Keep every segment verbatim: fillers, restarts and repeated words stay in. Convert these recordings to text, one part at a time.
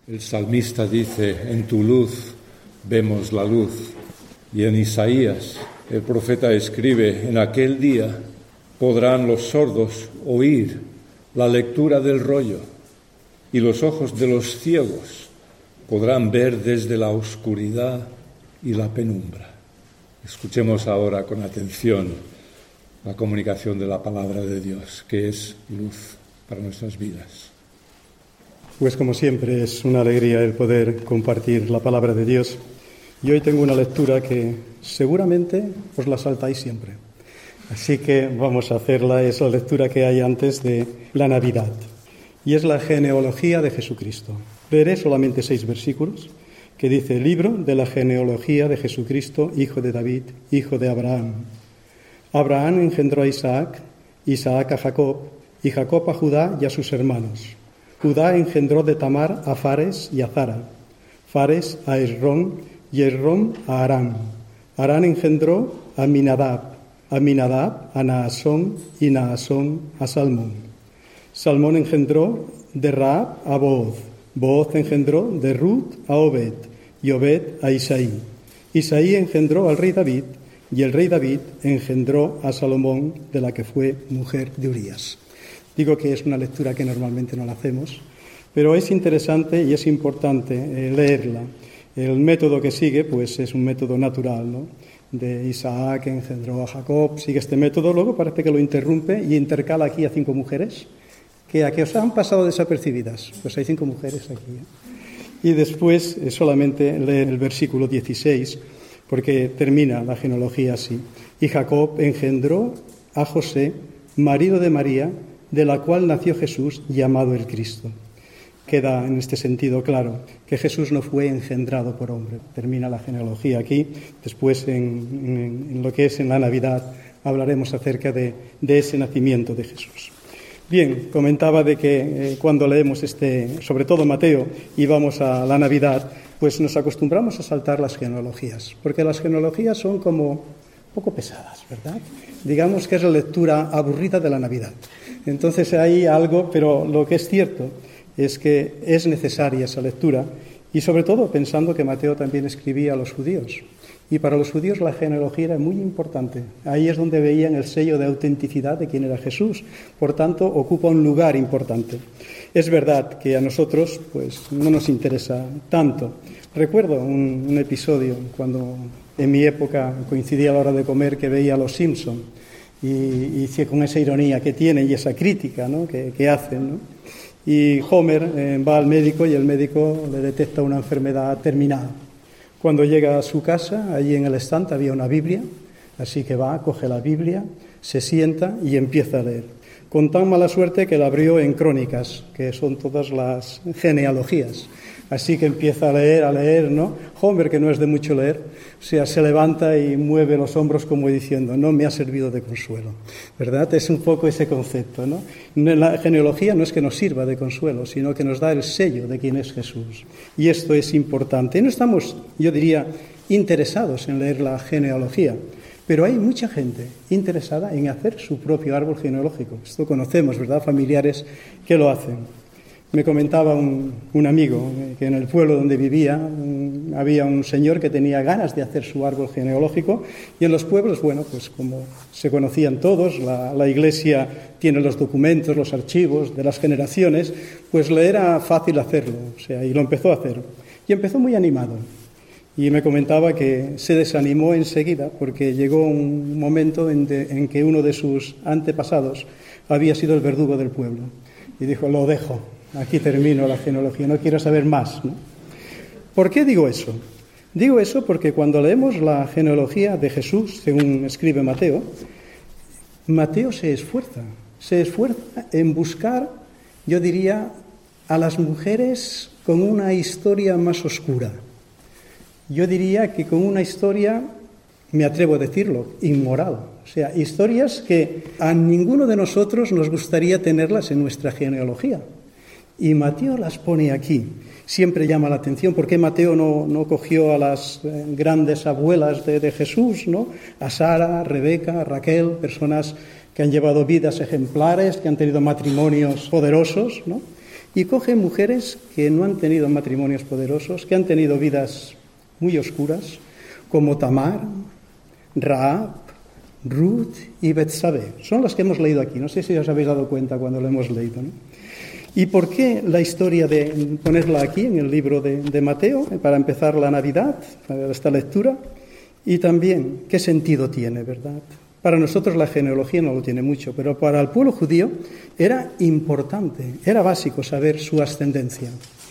El salmista dice, en tu luz vemos la luz. Y en Isaías, el profeta escribe, en aquel día podrán los sordos oír la lectura del rollo y los ojos de los ciegos podrán ver desde la oscuridad y la penumbra. Escuchemos ahora con atención la comunicación de la palabra de Dios, que es luz para nuestras vidas. Pues como siempre es una alegría el poder compartir la palabra de Dios. Y hoy tengo una lectura que seguramente os la saltáis siempre. Así que vamos a hacerla, es la lectura que hay antes de la Navidad. Y es la genealogía de Jesucristo. Leeré solamente seis versículos que dice: libro de la genealogía de Jesucristo, hijo de David, hijo de Abraham. Abraham engendró a Isaac, Isaac a Jacob, y Jacob a Judá y a sus hermanos. Judá engendró de Tamar a Fares y a Zara, Fares a Esrón y Esrón a Aram. Aram engendró a Aminadab, Aminadab a Naasón y Naasón a Salmón. Salmón engendró de Raab a Booz, Booz engendró de Ruth a Obed y Obed a Isaí. Isaí engendró al rey David y el rey David engendró a Salomón, de la que fue mujer de Urías. Digo que es una lectura que normalmente no la hacemos, pero es interesante y es importante eh, leerla. El método que sigue, pues es un método natural, ¿no? De Isaac engendró a Jacob, sigue este método, luego parece que lo interrumpe y intercala aquí a cinco mujeres, que a que os han pasado desapercibidas. Pues hay cinco mujeres aquí, ¿eh? Y después eh, solamente leer el versículo dieciséis, porque termina la genealogía así. Y Jacob engendró a José, marido de María, de la cual nació Jesús, llamado el Cristo. Queda en este sentido claro que Jesús no fue engendrado por hombre. Termina la genealogía aquí. Después, en, en, en lo que es en la Navidad, hablaremos acerca de, de ese nacimiento de Jesús. Bien, comentaba de que eh, cuando leemos este, sobre todo Mateo, y vamos a la Navidad, pues nos acostumbramos a saltar las genealogías, porque las genealogías son como un poco pesadas, ¿verdad? Digamos que es la lectura aburrida de la Navidad. Entonces hay algo, pero lo que es cierto es que es necesaria esa lectura, y sobre todo pensando que Mateo también escribía a los judíos. Y para los judíos la genealogía era muy importante. Ahí es donde veían el sello de autenticidad de quién era Jesús. Por tanto, ocupa un lugar importante. Es verdad que a nosotros pues no nos interesa tanto. Recuerdo un, un episodio cuando en mi época coincidía a la hora de comer que veía a los Simpson. Y, y con esa ironía que tienen y esa crítica, ¿no? que, que hacen, ¿no? Y Homer eh, va al médico y el médico le detecta una enfermedad terminal. Cuando llega a su casa, allí en el estante había una Biblia, así que va, coge la Biblia, se sienta y empieza a leer. Con tan mala suerte que la abrió en Crónicas, que son todas las genealogías. Así que empieza a leer, a leer, ¿no? Homer, que no es de mucho leer, o sea, se levanta y mueve los hombros como diciendo, no me ha servido de consuelo, ¿verdad? Es un poco ese concepto, ¿no? La genealogía no es que nos sirva de consuelo, sino que nos da el sello de quién es Jesús. Y esto es importante. Y no estamos, yo diría, interesados en leer la genealogía, pero hay mucha gente interesada en hacer su propio árbol genealógico. Esto conocemos, ¿verdad? Familiares que lo hacen. Me comentaba un, un amigo que en el pueblo donde vivía un, había un señor que tenía ganas de hacer su árbol genealógico, y en los pueblos, bueno, pues como se conocían todos, la, la iglesia tiene los documentos, los archivos de las generaciones, pues le era fácil hacerlo, o sea, y lo empezó a hacer. Y empezó muy animado. Y me comentaba que se desanimó enseguida porque llegó un momento en, de, en que uno de sus antepasados había sido el verdugo del pueblo. Y dijo, lo dejo. Aquí termino la genealogía, no quiero saber más, ¿no? ¿Por qué digo eso? Digo eso porque cuando leemos la genealogía de Jesús, según escribe Mateo, Mateo se esfuerza, se esfuerza en buscar, yo diría, a las mujeres con una historia más oscura. Yo diría que con una historia, me atrevo a decirlo, inmoral. O sea, historias que a ninguno de nosotros nos gustaría tenerlas en nuestra genealogía. Y Mateo las pone aquí. Siempre llama la atención por qué Mateo no, no cogió a las eh, grandes abuelas de, de Jesús, ¿no? A Sara, a Rebeca, a Raquel, personas que han llevado vidas ejemplares, que han tenido matrimonios poderosos, ¿no? y coge mujeres que no han tenido matrimonios poderosos, que han tenido vidas muy oscuras, como Tamar, Rahab, Ruth y Betsabé. Son las que hemos leído aquí. No sé si os habéis dado cuenta cuando lo hemos leído, ¿no? ¿Y por qué la historia de ponerla aquí en el libro de, de Mateo, para empezar la Navidad, para esta lectura? Y también, ¿qué sentido tiene, verdad? Para nosotros la genealogía no lo tiene mucho, pero para el pueblo judío era importante, era básico saber su ascendencia.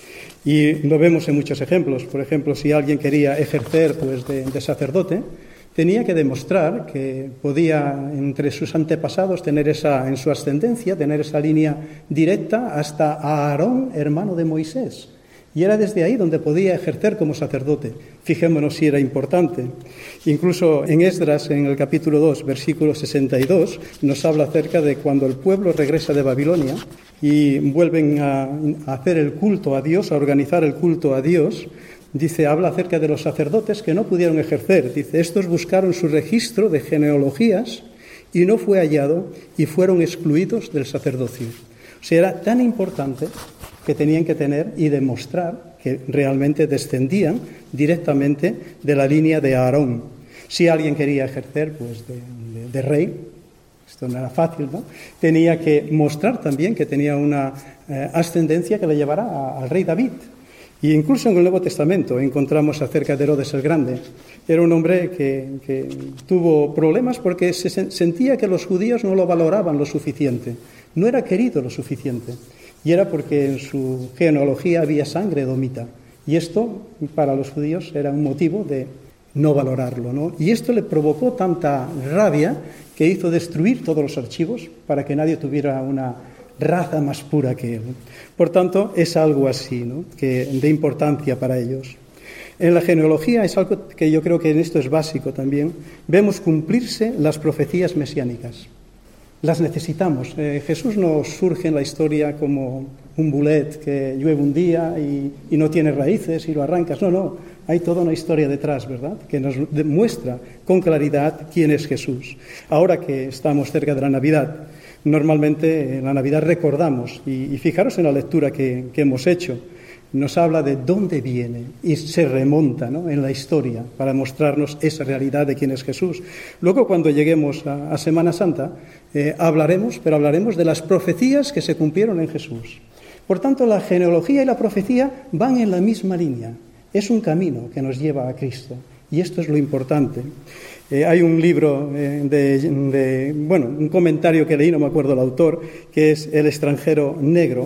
Y lo vemos en muchos ejemplos. Por ejemplo, si alguien quería ejercer pues, de, de sacerdote, tenía que demostrar que podía, entre sus antepasados, tener esa, en su ascendencia, tener esa línea directa hasta Aarón, hermano de Moisés. Y era desde ahí donde podía ejercer como sacerdote. Fijémonos si era importante. Incluso en Esdras, en el capítulo dos, versículo sesenta y dos, nos habla acerca de cuando el pueblo regresa de Babilonia y vuelven a, a hacer el culto a Dios, a organizar el culto a Dios. Dice, habla acerca de los sacerdotes que no pudieron ejercer. Dice, estos buscaron su registro de genealogías y no fue hallado y fueron excluidos del sacerdocio. O sea, era tan importante que tenían que tener y demostrar que realmente descendían directamente de la línea de Aarón. Si alguien quería ejercer pues de, de, de rey, esto no era fácil, ¿no? Tenía que mostrar también que tenía una eh, ascendencia que le llevara a, al rey David. Y incluso en el Nuevo Testamento encontramos acerca de Herodes el Grande. Era un hombre que, que tuvo problemas porque se sentía que los judíos no lo valoraban lo suficiente. No era querido lo suficiente. Y era porque en su genealogía había sangre domita. Y esto, para los judíos, era un motivo de no valorarlo, ¿no? Y esto le provocó tanta rabia que hizo destruir todos los archivos para que nadie tuviera una raza más pura que él. Por tanto, es algo así, ¿no? Que de importancia para ellos. En la genealogía es algo que yo creo que en esto es básico también. Vemos cumplirse las profecías mesiánicas. Las necesitamos. Eh, Jesús no surge en la historia como un bulet que llueve un día y, y no tiene raíces y lo arrancas. No, no. Hay toda una historia detrás, ¿verdad?, que nos demuestra con claridad quién es Jesús. Ahora que estamos cerca de la Navidad, normalmente en la Navidad recordamos, y, y fijaros en la lectura que, que hemos hecho, nos habla de dónde viene y se remonta, ¿no?, en la historia para mostrarnos esa realidad de quién es Jesús. Luego, cuando lleguemos a, a Semana Santa, eh, hablaremos, pero hablaremos de las profecías que se cumplieron en Jesús. Por tanto, la genealogía y la profecía van en la misma línea. Es un camino que nos lleva a Cristo. Y esto es lo importante. Eh, hay un libro eh, de, de, bueno, un comentario que leí, no me acuerdo el autor, que es El extranjero negro,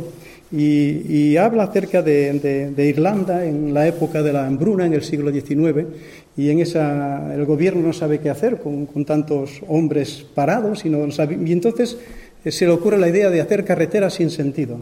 y, y habla acerca de, de, de Irlanda en la época de la hambruna, en el siglo diecinueve, y en esa el gobierno no sabe qué hacer con, con tantos hombres parados, y, no sabe, y entonces eh, se le ocurre la idea de hacer carreteras sin sentido.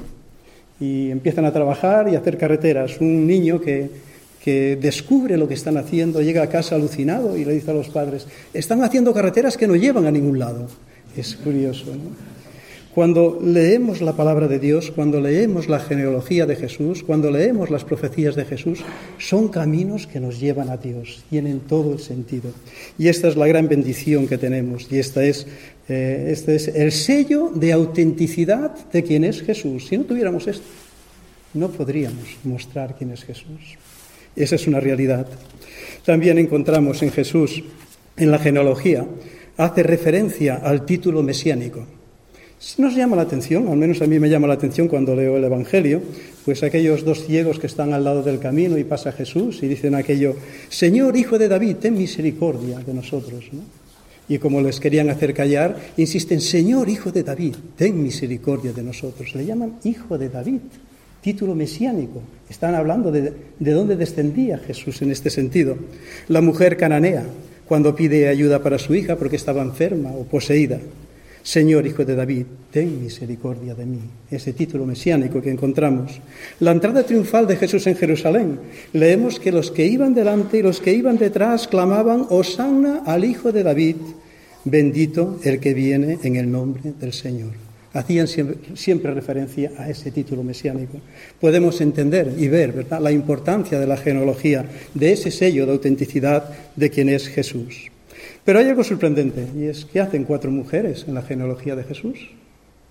Y empiezan a trabajar y a hacer carreteras. Un niño que... que descubre lo que están haciendo, llega a casa alucinado y le dice a los padres, están haciendo carreteras que no llevan a ningún lado. Es curioso, ¿no? Cuando leemos la palabra de Dios, cuando leemos la genealogía de Jesús, cuando leemos las profecías de Jesús, son caminos que nos llevan a Dios, tienen todo el sentido. Y esta es la gran bendición que tenemos, y esta es, eh, este es el sello de autenticidad de quién es Jesús. Si no tuviéramos esto, no podríamos mostrar quién es Jesús. Esa es una realidad. También encontramos en Jesús, en la genealogía, hace referencia al título mesiánico. Nos llama la atención, al menos a mí me llama la atención cuando leo el Evangelio, pues aquellos dos ciegos que están al lado del camino y pasa Jesús y dicen aquello, Señor, Hijo de David, ten misericordia de nosotros, ¿no? Y como les querían hacer callar, insisten, Señor, Hijo de David, ten misericordia de nosotros. Le llaman Hijo de David. Título mesiánico. Están hablando de, de dónde descendía Jesús en este sentido. La mujer cananea, cuando pide ayuda para su hija porque estaba enferma o poseída. Señor, Hijo de David, ten misericordia de mí. Ese título mesiánico que encontramos. La entrada triunfal de Jesús en Jerusalén. Leemos que los que iban delante y los que iban detrás clamaban, Hosanna al Hijo de David, bendito el que viene en el nombre del Señor. Hacían siempre, siempre referencia a ese título mesiánico. Podemos entender y ver, ¿verdad?, la importancia de la genealogía, de ese sello de autenticidad de quien es Jesús. Pero hay algo sorprendente, y es ¿qué hacen cuatro mujeres en la genealogía de Jesús?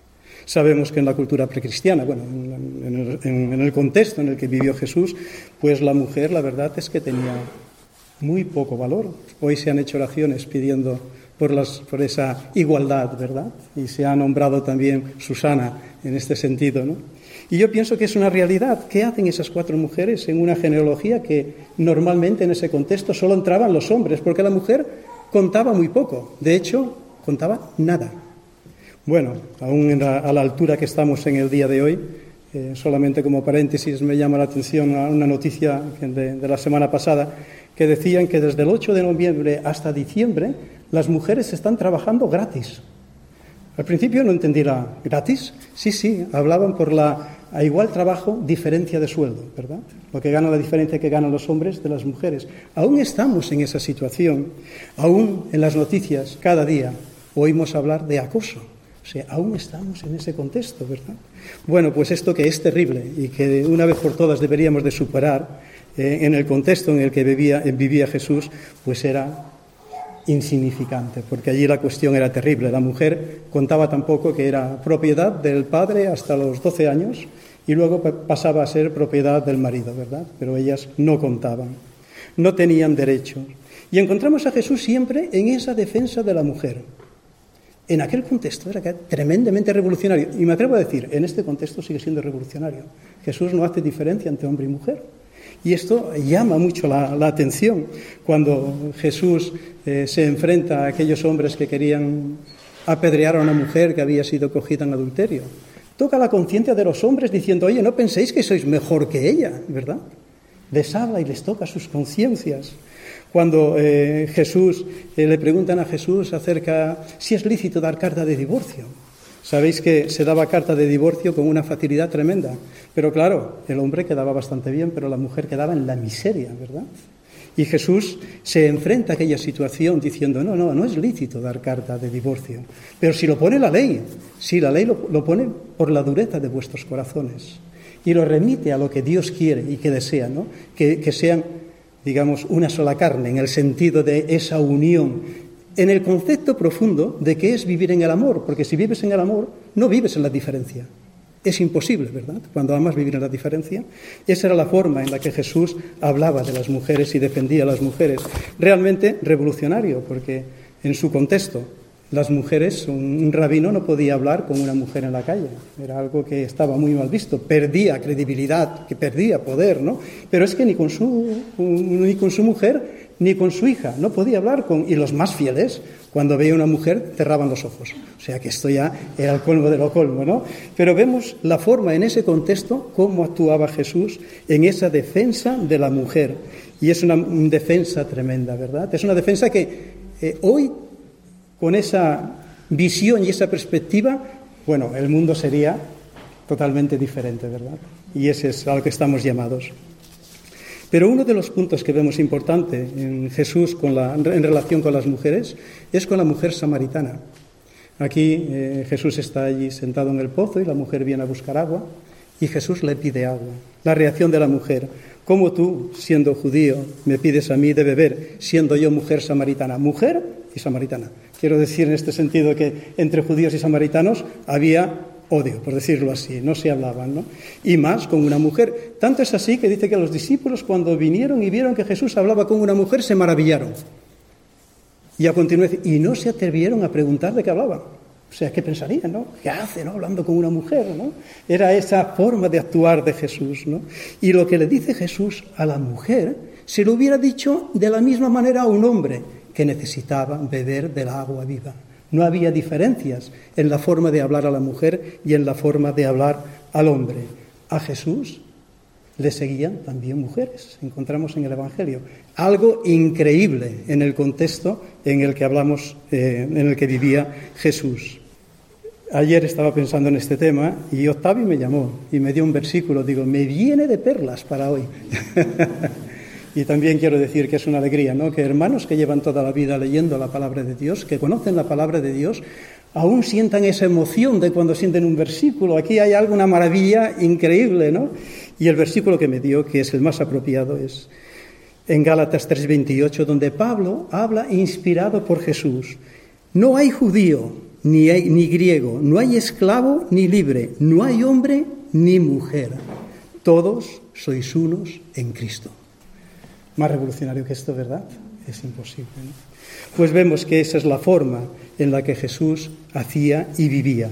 Sabemos que en la cultura precristiana, bueno, en el, en, en el contexto en el que vivió Jesús, pues la mujer, la verdad es que tenía muy poco valor. Hoy se han hecho oraciones pidiendo por, las, por esa igualdad, ¿verdad? Y se ha nombrado también Susana en este sentido, ¿no? Y yo pienso que es una realidad. ¿Qué hacen esas cuatro mujeres en una genealogía que normalmente en ese contexto solo entraban los hombres? Porque la mujer contaba muy poco. De hecho, contaba nada. Bueno, aún en la, a la altura que estamos en el día de hoy, eh, solamente como paréntesis me llama la atención una noticia de, de la semana pasada que decían que desde el ocho de noviembre hasta diciembre las mujeres están trabajando gratis. Al principio no entendí la gratis. Sí, sí, hablaban por la a igual trabajo, diferencia de sueldo, ¿verdad? Lo que gana la diferencia que ganan los hombres de las mujeres. Aún estamos en esa situación. Aún en las noticias, cada día, oímos hablar de acoso. O sea, aún estamos en ese contexto, ¿verdad? Bueno, pues esto que es terrible y que una vez por todas deberíamos de superar, eh, en el contexto en el que vivía, vivía Jesús, pues era insignificante, porque allí la cuestión era terrible. La mujer contaba tampoco que era propiedad del padre hasta los doce años y luego pasaba a ser propiedad del marido, ¿verdad? Pero ellas no contaban, no tenían derechos. Y encontramos a Jesús siempre en esa defensa de la mujer. En aquel contexto era tremendamente revolucionario. Y me atrevo a decir, en este contexto sigue siendo revolucionario. Jesús no hace diferencia entre hombre y mujer. Y esto llama mucho la, la atención cuando Jesús eh, se enfrenta a aquellos hombres que querían apedrear a una mujer que había sido cogida en adulterio. Toca la conciencia de los hombres diciendo, oye, no penséis que sois mejor que ella, ¿verdad? Les habla y les toca sus conciencias. Cuando eh, Jesús, eh, le preguntan a Jesús acerca si es lícito dar carta de divorcio. Sabéis que se daba carta de divorcio con una facilidad tremenda. Pero claro, el hombre quedaba bastante bien, pero la mujer quedaba en la miseria, ¿verdad? Y Jesús se enfrenta a aquella situación diciendo, no, no, no es lícito dar carta de divorcio. Pero si lo pone la ley, si la ley lo, lo pone por la dureza de vuestros corazones. Y lo remite a lo que Dios quiere y que desea, ¿no? Que, que sean, digamos, una sola carne, en el sentido de esa unión, en el concepto profundo de qué es vivir en el amor, porque si vives en el amor, no vives en la diferencia. Es imposible, ¿verdad? Cuando amas vivir en la diferencia. Esa era la forma en la que Jesús hablaba de las mujeres y defendía a las mujeres. Realmente revolucionario, porque en su contexto, las mujeres, un rabino no podía hablar con una mujer en la calle. Era algo que estaba muy mal visto. Perdía credibilidad, que perdía poder, ¿no? Pero es que ni con su, ni con su mujer ni con su hija no podía hablar con... Y los más fieles, cuando veía una mujer, cerraban los ojos. O sea que esto ya era el colmo de lo colmo, ¿no? Pero vemos la forma en ese contexto, cómo actuaba Jesús en esa defensa de la mujer. Y es una defensa tremenda, ¿verdad? Es una defensa que eh, hoy, con esa visión y esa perspectiva, bueno, el mundo sería totalmente diferente, ¿verdad? Y ese es a lo que estamos llamados. Pero uno de los puntos que vemos importante en Jesús con la, en relación con las mujeres es con la mujer samaritana. Aquí eh, Jesús está allí sentado en el pozo y la mujer viene a buscar agua y Jesús le pide agua. La reacción de la mujer: ¿cómo tú, siendo judío, me pides a mí de beber, siendo yo mujer samaritana? Mujer y samaritana. Quiero decir en este sentido que entre judíos y samaritanos había odio, por decirlo así, no se hablaban, ¿no? Y más con una mujer. Tanto es así que dice que los discípulos, cuando vinieron y vieron que Jesús hablaba con una mujer, se maravillaron. Y a continuación, y no se atrevieron a preguntar de qué hablaba. O sea, ¿qué pensarían, no? ¿Qué hace, no? Hablando con una mujer, ¿no? Era esa forma de actuar de Jesús, ¿no? Y lo que le dice Jesús a la mujer, se lo hubiera dicho de la misma manera a un hombre que necesitaba beber del agua viva. No había diferencias en la forma de hablar a la mujer y en la forma de hablar al hombre. A Jesús le seguían también mujeres, encontramos en el Evangelio. Algo increíble en el contexto en el que hablamos, eh, en el que vivía Jesús. Ayer estaba pensando en este tema y Octavio me llamó y me dio un versículo. Digo, me viene de perlas para hoy. Y también quiero decir que es una alegría, ¿no? Que hermanos que llevan toda la vida leyendo la palabra de Dios, que conocen la palabra de Dios, aún sientan esa emoción de cuando sienten un versículo. Aquí hay algo, una maravilla increíble, ¿no? Y el versículo que me dio, que es el más apropiado, es en Gálatas tres veintiocho, donde Pablo habla inspirado por Jesús. No hay judío ni, hay, ni griego, no hay esclavo ni libre, no hay hombre ni mujer. Todos sois unos en Cristo. Más revolucionario que esto, ¿verdad? Es imposible, ¿no? Pues vemos que esa es la forma en la que Jesús hacía y vivía.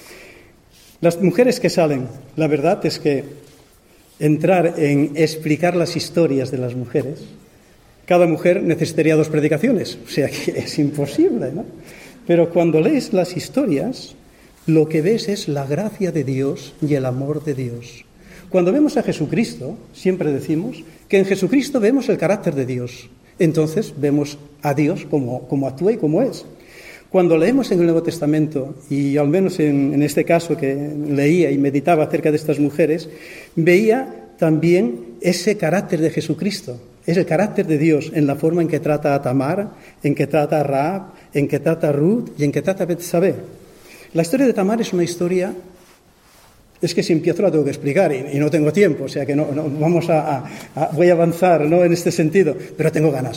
Las mujeres que salen, la verdad es que entrar en explicar las historias de las mujeres, cada mujer necesitaría dos predicaciones, o sea que es imposible, ¿no? Pero cuando lees las historias, lo que ves es la gracia de Dios y el amor de Dios. Cuando vemos a Jesucristo, siempre decimos que en Jesucristo vemos el carácter de Dios. Entonces vemos a Dios como, como actúa y como es. Cuando leemos en el Nuevo Testamento, y al menos en, en este caso que leía y meditaba acerca de estas mujeres, veía también ese carácter de Jesucristo, es el carácter de Dios en la forma en que trata a Tamar, en que trata a Rahab, en que trata a Ruth y en que trata a Betsabé. La historia de Tamar es una historia, es que si empiezo la tengo que explicar y, y no tengo tiempo, o sea que no, no vamos a, a, a voy a avanzar, ¿no?, en este sentido, pero tengo ganas.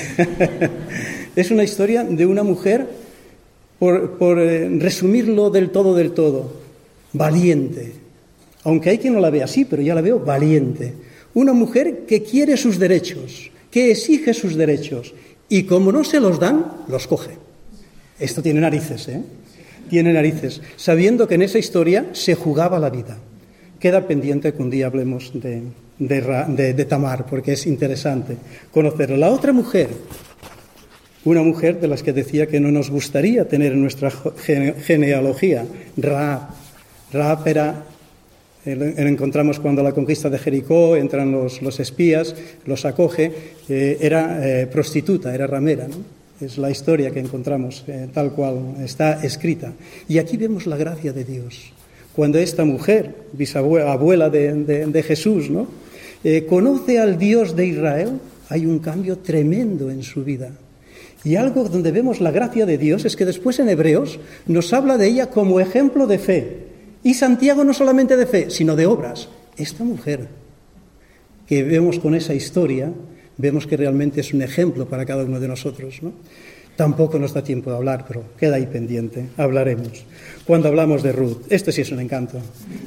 Es una historia de una mujer, por, por eh, resumirlo del todo, del todo, valiente. Aunque hay quien no la ve así, pero ya la veo valiente. Una mujer que quiere sus derechos, que exige sus derechos, y como no se los dan, los coge. Esto tiene narices, ¿eh? Tiene narices, sabiendo que en esa historia se jugaba la vida. Queda pendiente que un día hablemos de, de, de, de Tamar, porque es interesante conocerla. La otra mujer, una mujer de las que decía que no nos gustaría tener en nuestra gene, genealogía, Rahab. Rahab era, la encontramos cuando la conquista de Jericó, entran los, los espías, los acoge, eh, era eh, prostituta, era ramera, ¿no? Es la historia que encontramos, eh, tal cual está escrita. Y aquí vemos la gracia de Dios. Cuando esta mujer, bisabuela, abuela de, de, de Jesús, ¿no?, eh, conoce al Dios de Israel, hay un cambio tremendo en su vida. Y algo donde vemos la gracia de Dios es que después en Hebreos nos habla de ella como ejemplo de fe. Y Santiago no solamente de fe, sino de obras. Esta mujer que vemos con esa historia, vemos que realmente es un ejemplo para cada uno de nosotros, ¿no? Tampoco nos da tiempo de hablar, pero queda ahí pendiente, hablaremos. Cuando hablamos de Ruth, esto sí es un encanto.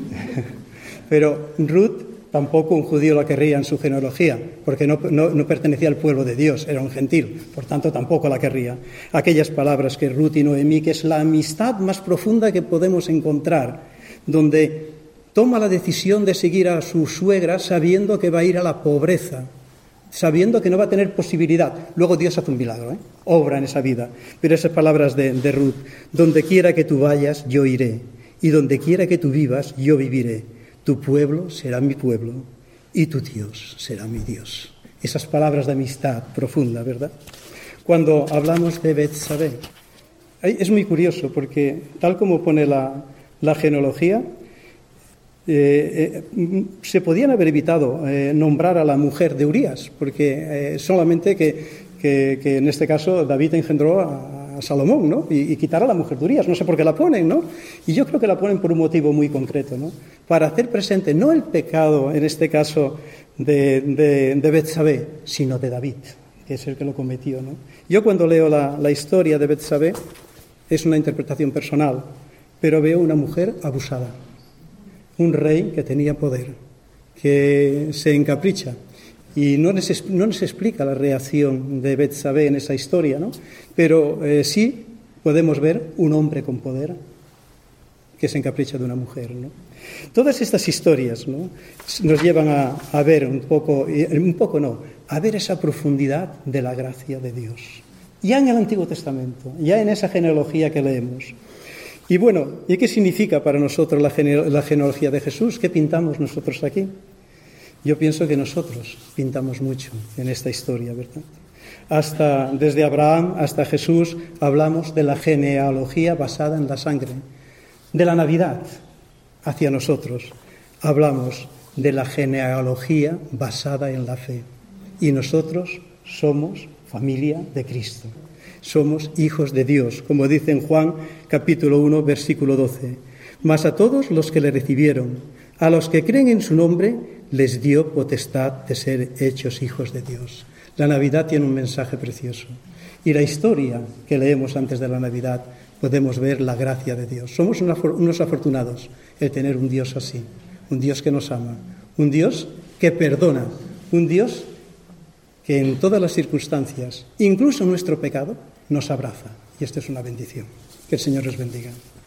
Pero Ruth tampoco un judío la querría en su genealogía, porque no, no, no pertenecía al pueblo de Dios, era un gentil, por tanto tampoco la querría. Aquellas palabras que Ruth y Noemí, que es la amistad más profunda que podemos encontrar, donde toma la decisión de seguir a su suegra sabiendo que va a ir a la pobreza, sabiendo que no va a tener posibilidad. Luego Dios hace un milagro, ¿eh? Obra en esa vida. Pero esas palabras de, de Ruth, donde quiera que tú vayas, yo iré, y donde quiera que tú vivas, yo viviré. Tu pueblo será mi pueblo, y tu Dios será mi Dios. Esas palabras de amistad profunda, ¿verdad? Cuando hablamos de Betsabé, es muy curioso, porque tal como pone la, la genealogía, Eh, eh, se podían haber evitado eh, nombrar a la mujer de Urías, porque eh, solamente que, que, que en este caso David engendró a, a Salomón, ¿no? Y, y quitar a la mujer de Urías, no sé por qué la ponen, ¿no? Y yo creo que la ponen por un motivo muy concreto, ¿no? Para hacer presente no el pecado, en este caso, de, de, de Betsabé, sino de David, que es el que lo cometió, ¿no? Yo cuando leo la, la historia de Betsabé, es una interpretación personal, pero veo una mujer abusada. Un rey que tenía poder, que se encapricha. Y no nos, no nos explica la reacción de Betsabé en esa historia, ¿no? Pero eh, sí podemos ver un hombre con poder que se encapricha de una mujer, ¿no? Todas estas historias, ¿no?, nos llevan a, a ver un poco, un poco no, a ver esa profundidad de la gracia de Dios. Ya en el Antiguo Testamento, ya en esa genealogía que leemos. Y bueno, ¿y qué significa para nosotros la, gene- la genealogía de Jesús? ¿Qué pintamos nosotros aquí? Yo pienso que nosotros pintamos mucho en esta historia, ¿verdad? Hasta, desde Abraham hasta Jesús, hablamos de la genealogía basada en la sangre. De la Navidad hacia nosotros, hablamos de la genealogía basada en la fe. Y nosotros somos familia de Cristo. Somos hijos de Dios, como dice en Juan capítulo uno, versículo doce. Mas a todos los que le recibieron, a los que creen en su nombre, les dio potestad de ser hechos hijos de Dios. La Navidad tiene un mensaje precioso. Y la historia que leemos antes de la Navidad podemos ver la gracia de Dios. Somos unos afortunados el tener un Dios así, un Dios que nos ama, un Dios que perdona, un Dios que en todas las circunstancias, incluso nuestro pecado, nos abraza. Y esto es una bendición. Que el Señor les bendiga.